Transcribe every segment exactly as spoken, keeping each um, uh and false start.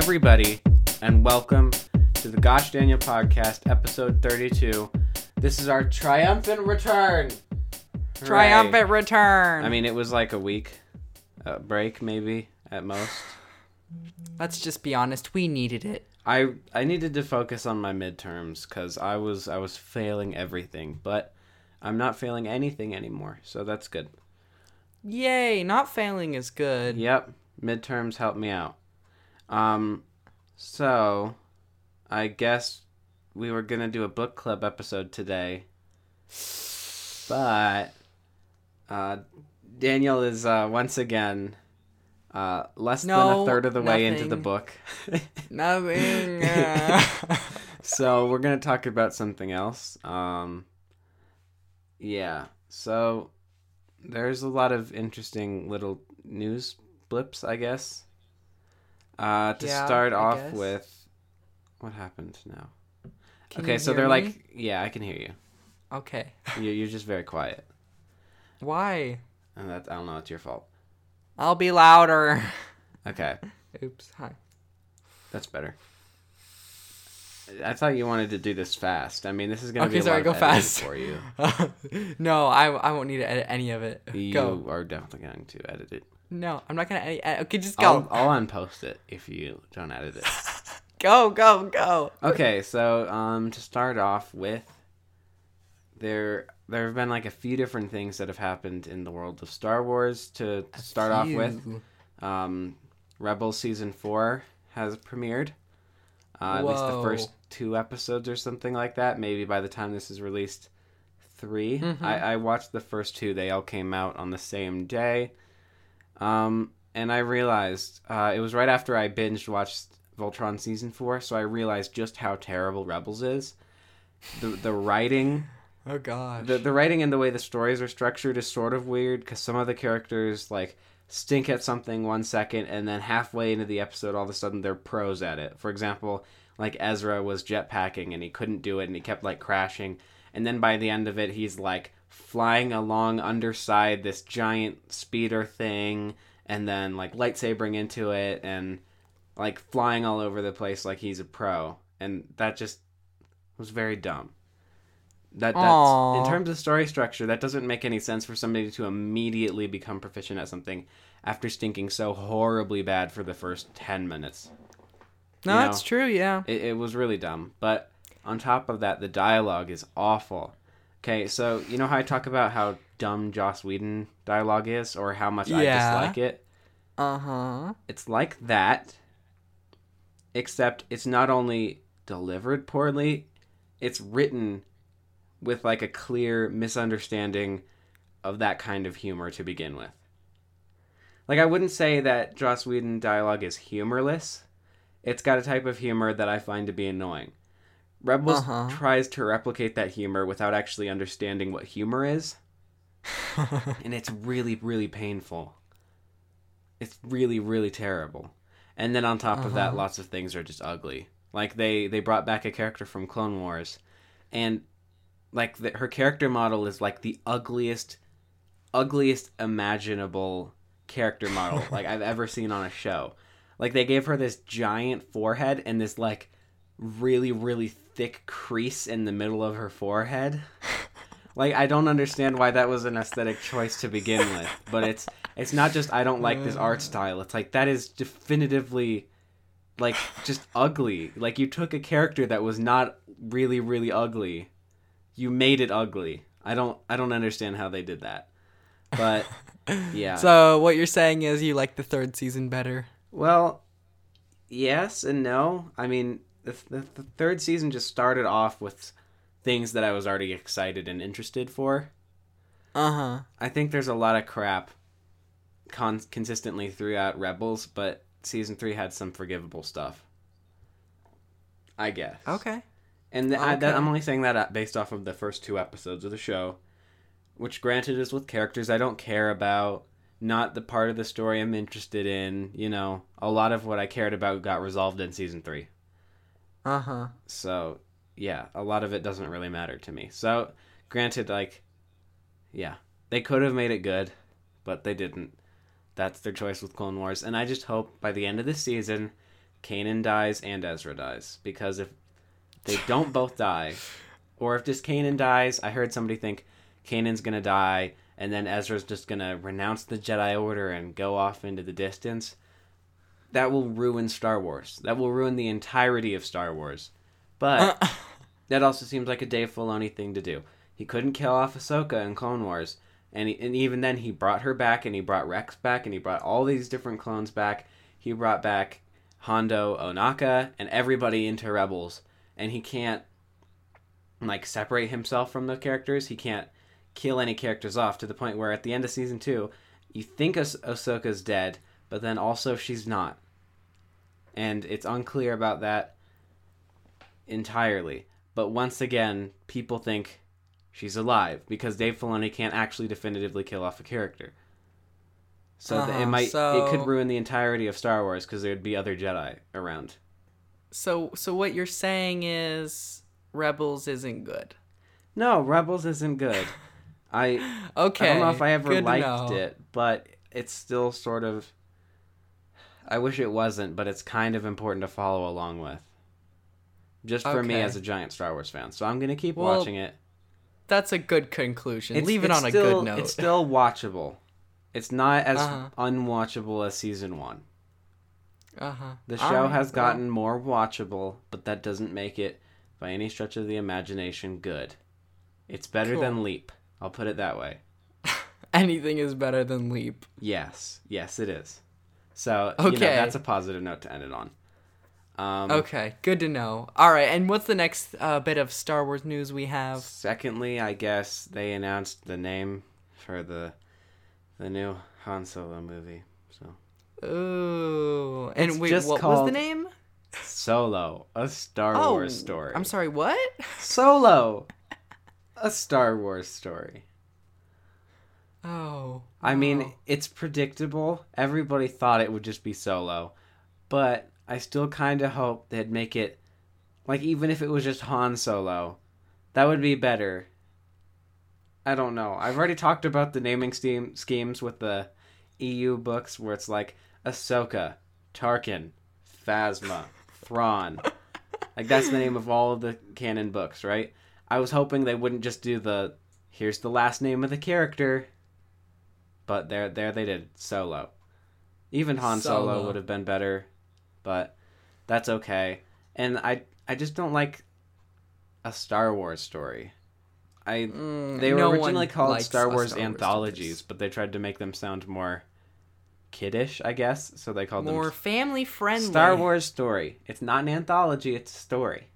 everybody, and welcome to the Gosh Daniel Podcast, episode thirty-two. This is our triumphant return. Hooray. Triumphant return. I mean, it was like a week uh, break, maybe, at most. Let's just be honest. We needed it. I I needed to focus on my midterms because I was I was failing everything, but I'm not failing anything anymore, so that's good. Yay! Not failing is good. Yep, midterms helped me out. Um, so I guess we were gonna do a book club episode today, but uh, Daniel is uh, once again uh, less no, than a third of the nothing. way into the book. Nothing. Uh... So we're gonna talk about something else. Um, yeah. So there's a lot of interesting little news blips, I guess. Uh, to yeah, start I off guess. with, what happened now? Can okay, you so hear they're me? like, yeah, I can hear you. Okay. you. You're just very quiet, Why? and that I don't know. It's your fault. I'll be louder. Okay, Oops. Hi. that's better. I thought you wanted to do this fast. I mean, this is gonna Okay, be a sorry, lot go of editing fast. for you. No, I, I won't need to edit any of it. You Go. are definitely going to edit it. No, I'm not gonna edit. edit. Okay, just go. I'll, I'll unpost it if you don't edit it. Go, go, go. Okay, so um, to start off with, there there have been like a few different things that have happened in the world of Star Wars. To A start off few. with, um, Rebels season four has premiered. Uh, at least the Whoa. first two episodes or something like that. Maybe by the time this is released, three. Mhm. I, I watched the first two. They all came out on the same day. Um, and I realized uh, it was right after I binged watched Voltron season four, so I realized just how terrible Rebels is. The the writing, Oh gosh. the the writing and the way the stories are structured is sort of weird because some of the characters like stink at something one second and then halfway into the episode all of a sudden they're pros at it. For example, like Ezra was jetpacking and he couldn't do it and he kept like crashing, and then by the end of it he's like flying along underside this giant speeder thing and then like lightsabering into it and like flying all over the place like he's a pro, and that just was very dumb. That that's Aww. in terms of story structure, that doesn't make any sense for somebody to immediately become proficient at something after stinking so horribly bad for the first ten minutes. no, you know, that's true. Yeah. It, it was really dumb. But on top of that, the dialogue is awful. Okay, so you know how I talk about how dumb Joss Whedon dialogue is, or how much I Yeah. dislike it? Uh huh. It's like that, except it's not only delivered poorly, it's written with like a clear misunderstanding of that kind of humor to begin with. Like, I wouldn't say that Joss Whedon dialogue is humorless. It's got a type of humor that I find to be annoying. Rebels Uh-huh. tries to replicate that humor without actually understanding what humor is, and it's really, really painful. It's really, really terrible. And then on top of that, Uh-huh. lots of things are just ugly. Like, they, they brought back a character from Clone Wars, and like the, her character model is like the ugliest, ugliest imaginable character model like I've ever seen on a show. Like, they gave her this giant forehead and this like really, really thick crease in the middle of her forehead. Like, I don't understand why that was an aesthetic choice to begin with, but it's it's not just I don't like this art style. It's like that is definitively like just ugly. Like, you took a character that was not really, really ugly. You made it ugly. I don't I don't understand how they did that. But yeah. So what you're saying is you like the third season better? Well, yes and no. I mean, the, the, the third season just started off with things that I was already excited and interested for. Uh huh. I think there's a lot of crap con- consistently throughout Rebels, but season three had some forgivable stuff. I guess. Okay. And th- I, that, Okay. I'm only saying that uh, based off of the first two episodes of the show, which granted is with characters I don't care about, not the part of the story I'm interested in. You know, a lot of what I cared about got resolved in season three. Uh huh. So, yeah, a lot of it doesn't really matter to me. So, granted, like, yeah, they could have made it good, but they didn't. That's their choice with Clone Wars. And I just hope by the end of this season, Kanan dies and Ezra dies. Because if they don't both die, or if just Kanan dies, I heard somebody think Kanan's gonna die, and then Ezra's just gonna renounce the Jedi Order and go off into the distance. That will ruin Star Wars. That will ruin the entirety of Star Wars. But that also seems like a Dave Filoni thing to do. He couldn't kill off Ahsoka in Clone Wars, and, he, and even then he brought her back, and he brought Rex back, and he brought all these different clones back. He brought back Hondo Ohnaka and everybody into Rebels, and he can't like separate himself from the characters. He can't kill any characters off to the point where at the end of season two, you think ah- Ahsoka's dead, but then also she's not. And it's unclear about that entirely. But once again, people think she's alive because Dave Filoni can't actually definitively kill off a character. So uh-huh, th- it might so... it could ruin the entirety of Star Wars because there'd be other Jedi around. So so what you're saying is Rebels isn't good. No, Rebels isn't good. I okay. I don't know if I ever good liked it, but it's still sort of. I wish it wasn't, but it's kind of important to follow along with. Just for okay. me as a giant Star Wars fan, so I'm gonna keep well, watching it. That's a good conclusion. It's, Leave it it's on still, a good note. It's still watchable. It's not as uh-huh. unwatchable as season one. Uh huh. The show right, has gotten well. more watchable, but that doesn't make it, by any stretch of the imagination, good. It's better cool. than Leap. I'll put it that way. Anything is better than Leap. Yes. Yes, it is. So, okay. you know, that's a positive note to end it on. Um, okay, good to know. All right, and what's the next uh, bit of Star Wars news we have? Secondly, I guess they announced the name for the the new Han Solo movie. So. Ooh, and it's wait, just what called was the name? Solo, a Star oh, Wars story. I'm sorry, what? Solo, a Star Wars story. Oh. I wow. mean, it's predictable. Everybody thought it would just be Solo, but I still kind of hope they'd make it, like, even if it was just Han Solo, that would be better. I don't know. I've already talked about the naming scheme, schemes with the E U books, where it's like Ahsoka, Tarkin, Phasma, Thrawn. Like, that's the name of all of the canon books, right? I was hoping they wouldn't just do the, here's the last name of the character, but there, there they did, Solo. Even Han Solo, Solo would have been better. But that's okay. And I I just don't like a Star Wars story. I mm, They were no originally called Star Wars Star Wars anthologies, stories. but they tried to make them sound more kiddish, I guess. So they called more them... More family friendly. Star Wars story. It's not an anthology, it's a story.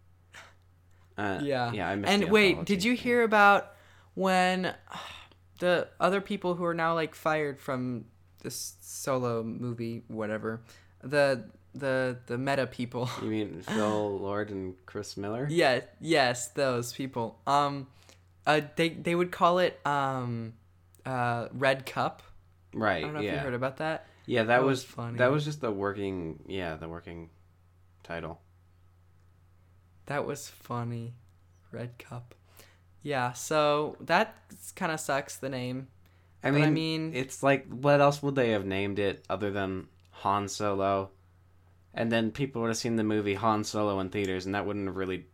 Uh, yeah. Yeah, I missed And the wait, anthology. did you hear about when the other people who are now, like, fired from this Solo movie, whatever... The the the meta people. You mean Phil Lord and Chris Miller? Yeah, yes, those people. Um, uh, they they would call it um, uh, Red Cup. Right. I don't know yeah. if you heard about that. Yeah, that, that was, was funny. That was just the working. Yeah, the working title. That was funny, Red Cup. Yeah, so that kind of sucks. The name. I but mean, I mean, it's like, what else would they have named it other than Han Solo? And then people would have seen the movie Han Solo in theaters, and that wouldn't have really...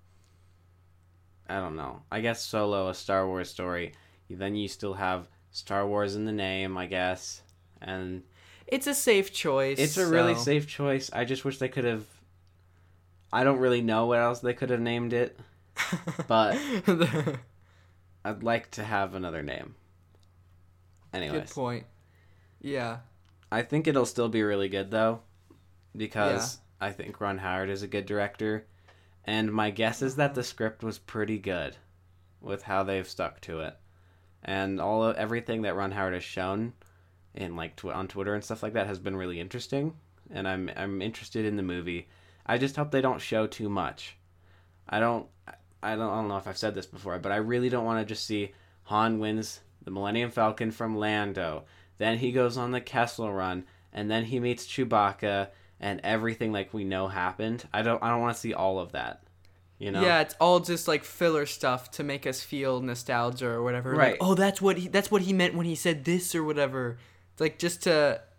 I don't know. I guess Solo, a Star Wars story. Then you still have Star Wars in the name, I guess. And it's a safe choice. It's a so. really safe choice. I just wish they could have... I don't really know what else they could have named it. But I'd like to have another name. Anyways. Good point. Yeah. I think it'll still be really good, though. Because yeah. I think Ron Howard is a good director. And my guess is that the script was pretty good with how they've stuck to it. And all of everything that Ron Howard has shown in like tw- on Twitter and stuff like that has been really interesting. And I'm I'm interested in the movie. I just hope they don't show too much. I don't I don't I don't know if I've said this before, but I really don't want to just see Han wins the Millennium Falcon from Lando. Then he goes on the Kessel Run, and then he meets Chewbacca. And everything like we know happened. I don't. I don't want to see all of that. You know. Yeah, it's all just like filler stuff to make us feel nostalgia or whatever. Right. Like, oh, that's what he. That's what he meant when he said this or whatever. It's like just to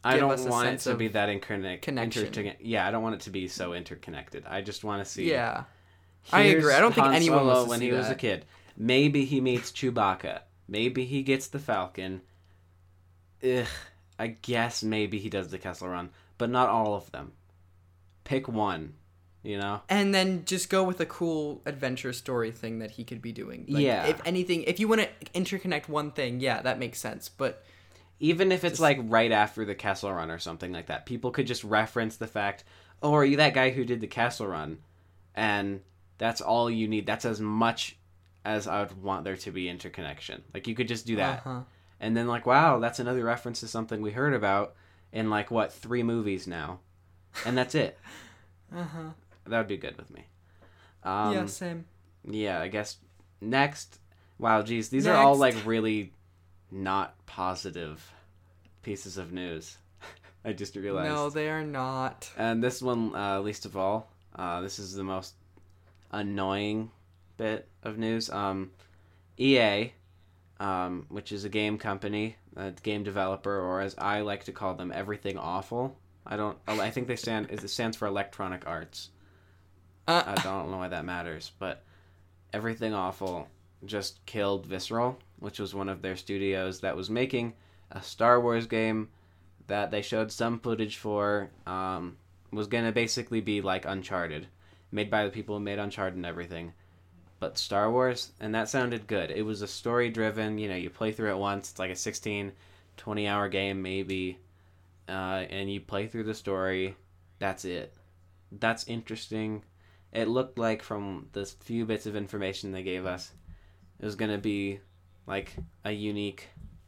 I give don't us a want it sense to of be that interconnect- connection. interconnect- yeah, I don't want it to be so interconnected. I just want to see. Yeah, I agree. I don't think Han anyone Solo wants to when see he was a that. kid. Maybe he meets Chewbacca. Maybe he gets the Falcon. Ugh, I guess maybe he does the Kessel Run, but not all of them. Pick one, you know? And then just go with a cool adventure story thing that he could be doing. Like, Yeah. If anything, if you want to interconnect one thing, yeah, that makes sense. But Even if it's Just- like right after the Kessel Run or something like that, people could just reference the fact, oh, are you that guy who did the Kessel Run? And that's all you need. That's as much as I would want there to be interconnection. Like, you could just do that. Uh-huh. And then, like, wow, that's another reference to something we heard about in, like, what, three movies now. And that's it. Uh-huh. That would be good with me. Um, yeah, same. Yeah, I guess next. Wow, geez, these are all, Next. like, really not positive pieces of news. I just realized. No, they are not. And this one, uh, least of all, uh, this is the most annoying bit of news. Um, E A, um, which is a game company, a game developer, or as I like to call them, Everything Awful. I don't. I think they stand. It stands for Electronic Arts. Uh, I don't know why that matters, but Everything Awful just killed Visceral, which was one of their studios that was making a Star Wars game that they showed some footage for. Um, was gonna basically be like Uncharted, made by the people who made Uncharted and everything, but Star Wars, and that sounded good. It was a story-driven, you know, you play through it once. It's like a sixteen, twenty hour game maybe, uh, and you play through the story. That's it. That's interesting. It looked like from the few bits of information they gave us, it was going to be like a unique,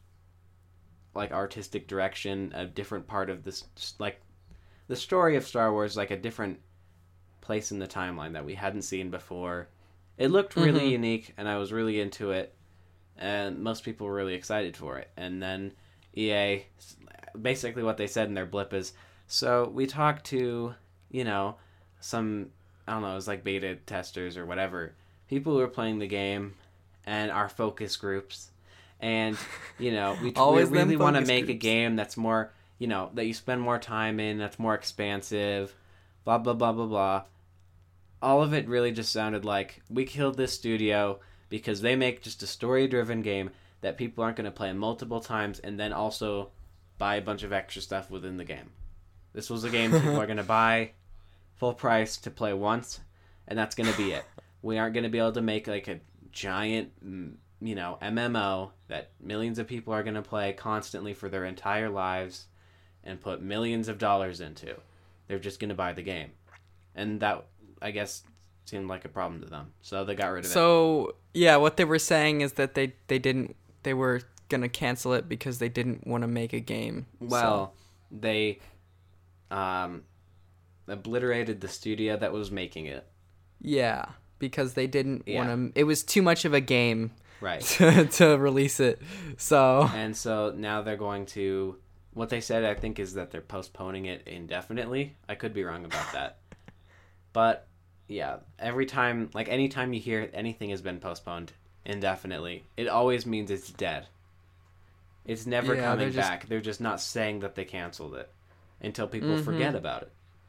like artistic direction, a different part of this, like the story of Star Wars, like a different place in the timeline that we hadn't seen before. It looked really Mhm. unique, and I was really into it, and most people were really excited for it. And then E A, basically what they said in their blip is, so we talked to, you know, some, I don't know, it was like beta testers or whatever, people who are playing the game, and our focus groups, and, you know, we, we Always them really want to focus make a groups. game that's more, you know, that you spend more time in, that's more expansive, blah, blah, blah, blah, blah. All of it really just sounded like we killed this studio because they make just a story-driven game that people aren't going to play multiple times and then also buy a bunch of extra stuff within the game. This was a game people are going to buy full price to play once, and that's going to be it. We aren't going to be able to make like a giant, you know, M M O that millions of people are going to play constantly for their entire lives and put millions of dollars into. They're just going to buy the game. And that, I guess, seemed like a problem to them. So they got rid of it. So yeah, what they were saying is that they they didn't they were gonna cancel it because they didn't want to make a game. Well, they um, obliterated the studio that was making it. Yeah, because they didn't Yeah. want to. It was too much of a game Right. to, to release it. So And so now they're going to... What they said, I think, is that they're postponing it indefinitely. I could be wrong about that. But, yeah, every time... Like, anytime you hear anything has been postponed indefinitely, it always means it's dead. It's never Yeah, coming they're just- back. They're just not saying that they canceled it until people Mhm. forget about it.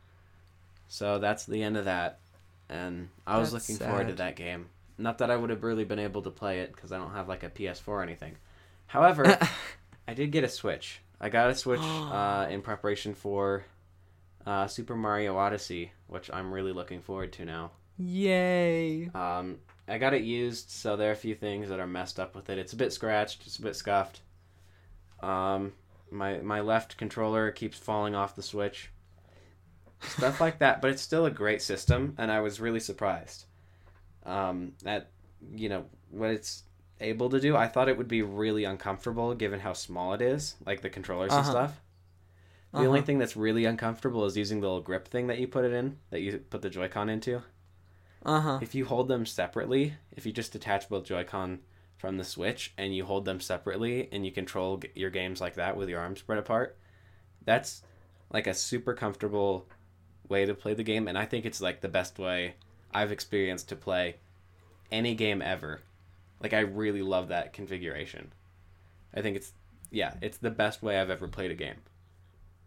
So that's the end of that. And I was That's looking forward to sad. that game. Not that I would have really been able to play it because I don't have like a P S four or anything. However, I did get a Switch. I got a Switch uh, in preparation for uh, Super Mario Odyssey, which I'm really looking forward to now. yay! Um, I got it used, so there are a few things that are messed up with it. It's a bit scratched. It's a bit scuffed. Um, my my left controller keeps falling off the Switch. Stuff like that, but it's still a great system, and I was really surprised um, at, you know, what it's able to do. I thought it would be really uncomfortable given how small it is, like the controllers and Uh-huh. stuff. The Uh-huh. only thing that's really uncomfortable is using the little grip thing that you put it in, that you put the Joy-Con into. Uh huh. If you hold them separately, if you just detach both Joy-Con from the Switch and you hold them separately and you control g- your games like that with your arms spread apart, that's like a super comfortable way to play the game, and I think it's like the best way I've experienced to play any game ever. Like, I really love that configuration. I think it's, yeah, it's the best way I've ever played a game.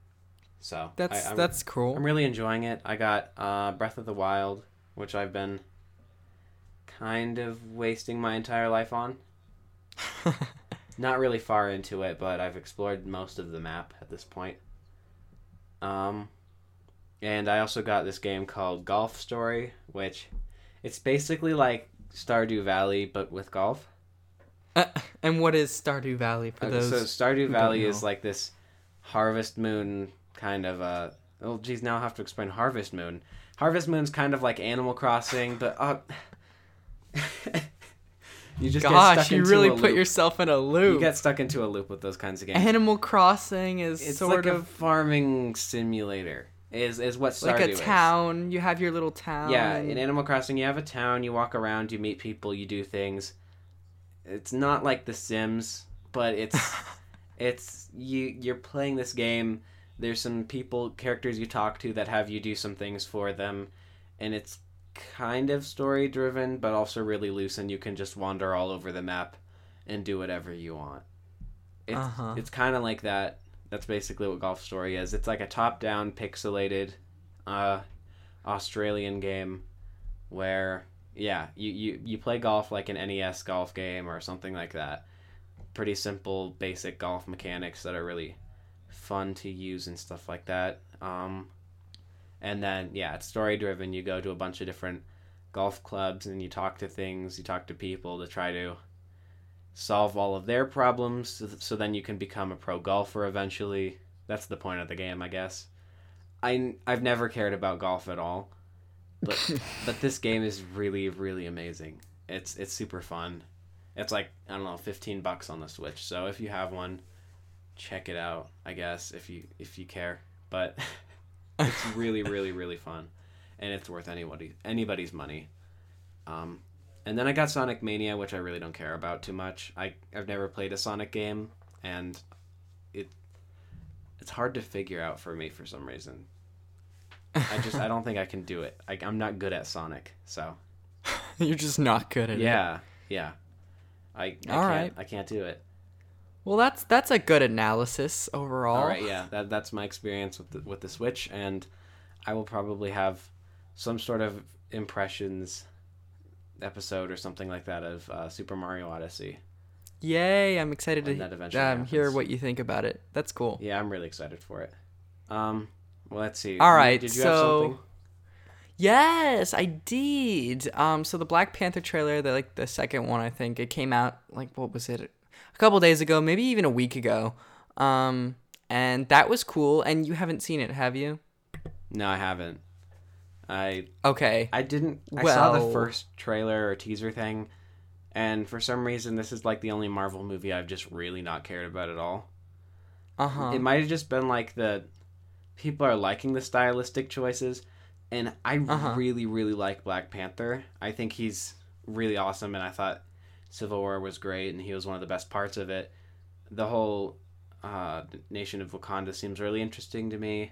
So That's I, I'm, that's cool. I'm really enjoying it. I got uh, Breath of the Wild, which I've been kind of wasting my entire life on. Not really far into it, but I've explored most of the map at this point. Um, and I also got this game called Golf Story, which it's basically like Stardew Valley, but with golf. Uh, and what is Stardew Valley for Okay, those? so Stardew who Valley don't is know? like this Harvest Moon kind of uh oh geez, now I have to explain Harvest Moon. Harvest Moon's kind of like Animal Crossing, but uh you just get Gosh, stuck you into really a put loop. yourself in a loop. You get stuck into a loop with those kinds of games. Animal Crossing is It's sort like a of farming simulator. Is is what Stardew like a is. town. You have your little town. Yeah, and- in Animal Crossing, you have a town. You walk around. You meet people. You do things. It's not like The Sims, but it's it's you. You're playing this game. There's some people, characters you talk to that have you do some things for them, and it's kind of story driven, but also really loose, and you can just wander all over the map and do whatever you want. It's Uh-huh. it's kind of like that. That's basically what Golf Story is. It's like a top-down, pixelated, uh, Australian game where, yeah, you, you, you play golf like an N E S golf game or something like that. Pretty simple, basic golf mechanics that are really fun to use and stuff like that. Um, and then, yeah, it's story-driven. You go to a bunch of different golf clubs and you talk to things, you talk to people to try to solve all of their problems, so, so then you can become a pro golfer eventually. That's the point of the game, I guess. I, I've never cared about golf at all, but but this game is really, really amazing. It's it's super fun. It's like, I don't know, fifteen bucks on the Switch, so if you have one, check it out, I guess, if you if you care. But it's really, really, really fun, and it's worth anybody anybody's money. Um, And then I got Sonic Mania, which I really don't care about too much. I, I've never played a Sonic game, and it it's hard to figure out for me for some reason. I just, I don't think I can do it. I, I'm not good at Sonic, so. You're just not good at it. Yeah, yeah. I, I All can't, right. I can't do it. Well, that's that's a good analysis overall. All right, yeah. That, that's my experience with the, with the Switch, and I will probably have some sort of impressions episode or something like that of uh, Super Mario Odyssey. Yay! I'm excited When to that eventually um, hear happens. what you think about it. That's cool. Yeah, I'm really excited for it. Um, well, let's see. All right, Did you so have something? yes, I did. Um, so the Black Panther trailer, the like the second one, I think it came out like what was it, a couple days ago, maybe even a week ago. Um, and that was cool. And you haven't seen it, have you? No, I haven't. I Okay. I didn't. I saw the Well- first trailer or teaser thing, and for some reason, this is like the only Marvel movie I've just really not cared about at all. Uh huh. It might have just been like the people are liking the stylistic choices, and I Uh-huh. really, really like Black Panther. I think he's really awesome, and I thought Civil War was great, and he was one of the best parts of it. The whole uh, Nation of Wakanda seems really interesting to me,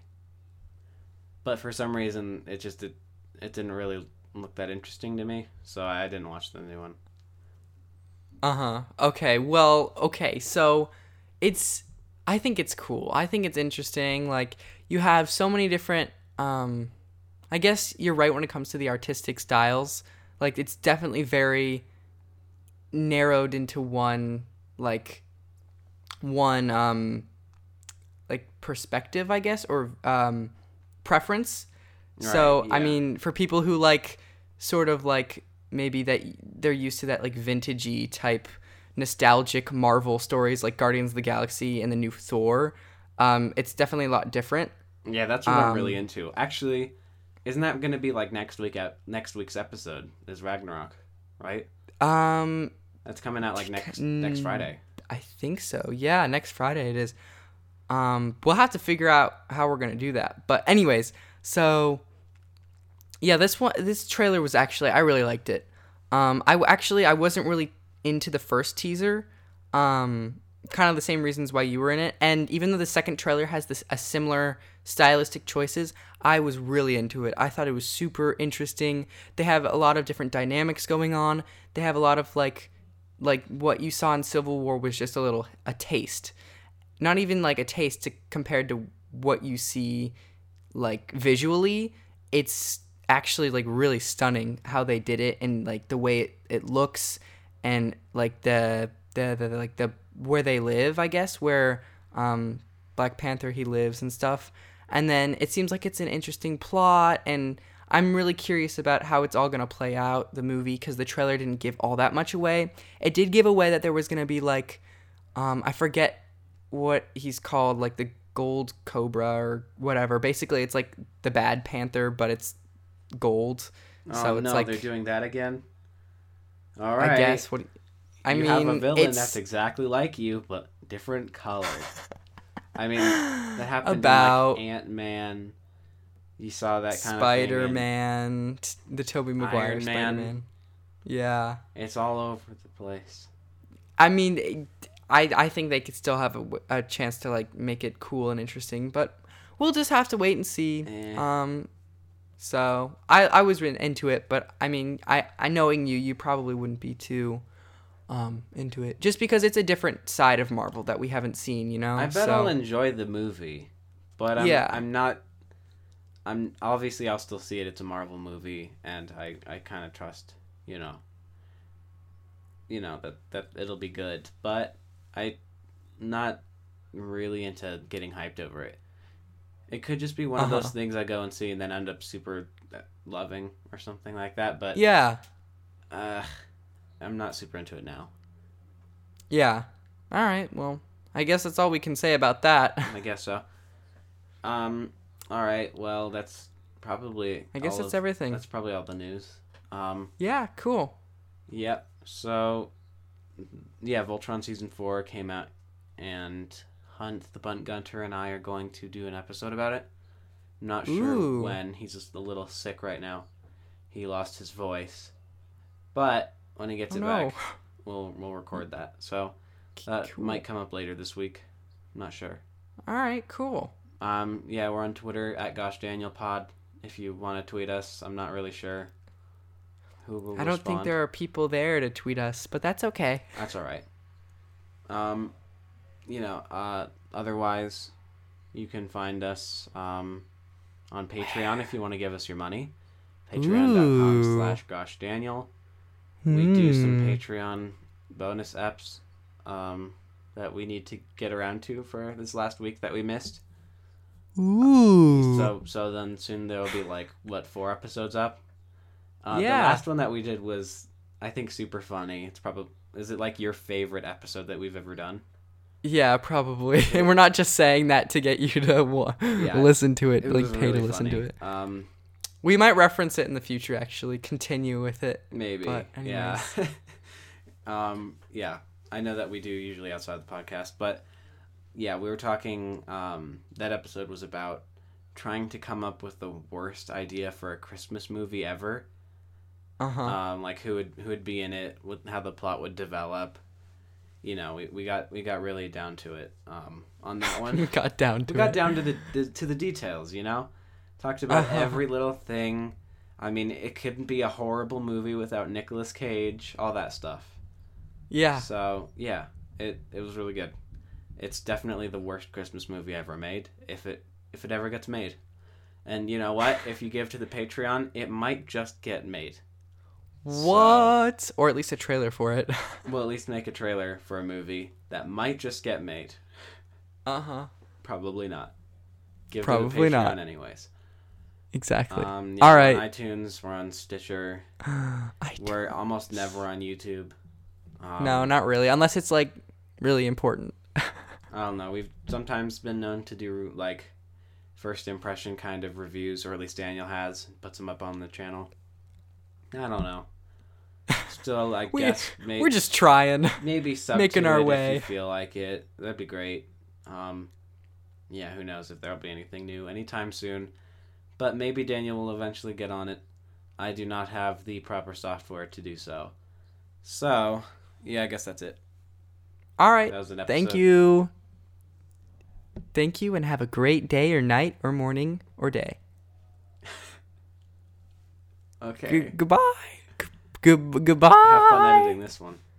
but for some reason, it just it, it didn't really look that interesting to me, so I didn't watch the new one. Uh huh. Okay. Well, okay. So it's, I think it's cool. I think it's interesting. Like, you have so many different, um, I guess you're right when it comes to the artistic styles. Like, it's definitely very narrowed into one, like, one, um, like, perspective, I guess, or, um, preference. So, Right, I yeah. mean, for people who like, sort of like, maybe that they're used to that like vintagey type nostalgic Marvel stories like Guardians of the Galaxy and the new Thor, um, it's definitely a lot different. Yeah, that's what I'm really Um, into. Actually, isn't that going to be like next week? At next week's episode is Ragnarok, right? Um, That's coming out like next next Mm, Friday. I think so. Yeah, next Friday it is. Um, we'll have to figure out how we're gonna do that. But anyways, so yeah, this one, this trailer was actually, I really liked it. Um, I w- actually I wasn't really into the first teaser. Um, kind of the same reasons why you were in it. And even though the second trailer has this a similar stylistic choices, I was really into it. I thought it was super interesting. They have a lot of different dynamics going on. They have a lot of like like what you saw in Civil War was just a little a taste. Not even like a taste to compared to what you see like visually, it's actually like really stunning how they did it, and like the way it, it looks, and like the, the the like the where they live, I guess, where um Black Panther he lives and stuff. And then it seems like it's an interesting plot, and I'm really curious about how it's all going to play out, the movie, because the trailer didn't give all that much away. It did give away that there was going to be, like, um, I forget what he's called, like the Gold Cobra or whatever. Basically, it's like the bad panther, but it's gold. Oh, so it's no, like, they're doing that again? All right. I guess. What I you mean, have a villain it's that's exactly like you, but different color. I mean, that happened about in, like, Ant-Man. You saw that kind Spider-Man, of thing. t- the Tobey Maguire Iron Man. Spider-Man. Yeah. It's all over the place. I mean, I I think they could still have a, a chance to like make it cool and interesting, but we'll just have to wait and see. Eh. Um, so I I was really into it, but I mean, I I knowing you, you probably wouldn't be too um into it, just because it's a different side of Marvel that we haven't seen, you know. I bet so, I'll enjoy the movie, but I'm, Yeah. I'm not. I'm obviously I'll still see it. It's a Marvel movie, and I, I kind of trust, you know. You know that that it'll be good, but I, not really into getting hyped over it. It could just be one Uh-huh. of those things I go and see and then end up super loving or something like that. But Yeah. uh, I'm not super into it now. Yeah. All right. Well, I guess that's all we can say about that. I guess so. Um. All right. Well, that's probably. I guess all that's of- everything. That's probably all the news. Um. Yeah. Cool. Yep. So, yeah, Voltron season four came out, and Hunt the Bunt Gunter and I are going to do an episode about it. I'm not sure Ooh. when. He's just a little sick right now. He lost his voice, but when he gets Oh, it no. back, we'll we'll record that. So that Cool. might come up later this week. I'm not sure. All right. Cool. Um, yeah, we're on Twitter at Gosh Daniel Pod. If you want to tweet us, I'm not really sure who will I don't think respond. there are people there to tweet us, but that's okay. That's all right. Um, you know, uh, otherwise, you can find us um, on Patreon if you want to give us your money. Patreon.com Ooh. slash Gosh Daniel. We do some Hmm. Patreon bonus eps um, that we need to get around to for this last week that we missed. Ooh. So so then soon there will be like what four episodes up. Uh, Yeah. The last one that we did was I think super funny. It's probably is it like your favorite episode that we've ever done? Yeah, probably. And we're not just saying that to get you to wa- Yeah, listen to it, It like was pay really to listen funny. to it. Um, We might reference it in the future. Actually, continue with it. maybe. But Yeah. um, yeah. I know that we do usually outside the podcast, but yeah, we were talking. Um, that episode was about trying to come up with the worst idea for a Christmas movie ever. Uh huh. Um, like who would who would be in it, with how the plot would develop. You know, we, we got we got really down to it um, on that one. we got down to we got it. down to the, the to the details. You know, talked about Uh-huh. every little thing. I mean, it couldn't be a horrible movie without Nicolas Cage. All that stuff. Yeah. So yeah, it it was really good. It's definitely the worst Christmas movie ever made, if it if it ever gets made. And you know what? If you give to the Patreon, it might just get made. What? Or at least a trailer for it. We'll at least make a trailer for a movie that might just get made. Uh huh. Probably not. Give Probably to the Patreon not. anyways. Exactly. Um, yeah, All we're right. on iTunes. We're on Stitcher. I We're almost never on YouTube. Um, no, not really. Unless it's like really important. I don't know. We've sometimes been known to do like first impression kind of reviews, or at least Daniel has. Puts them up on the channel. I don't know. Still, I We- guess may- We're just trying. maybe sub making to our it way. if you feel like it. That'd be great. Um, yeah, who knows if there'll be anything new anytime soon. But maybe Daniel will eventually get on it. I do not have the proper software to do so. So, yeah, I guess that's it. All right. That was an episode. Thank you. Thank you, and have a great day or night or morning or day. Okay. G- goodbye. G- g- goodbye. Have fun editing this one.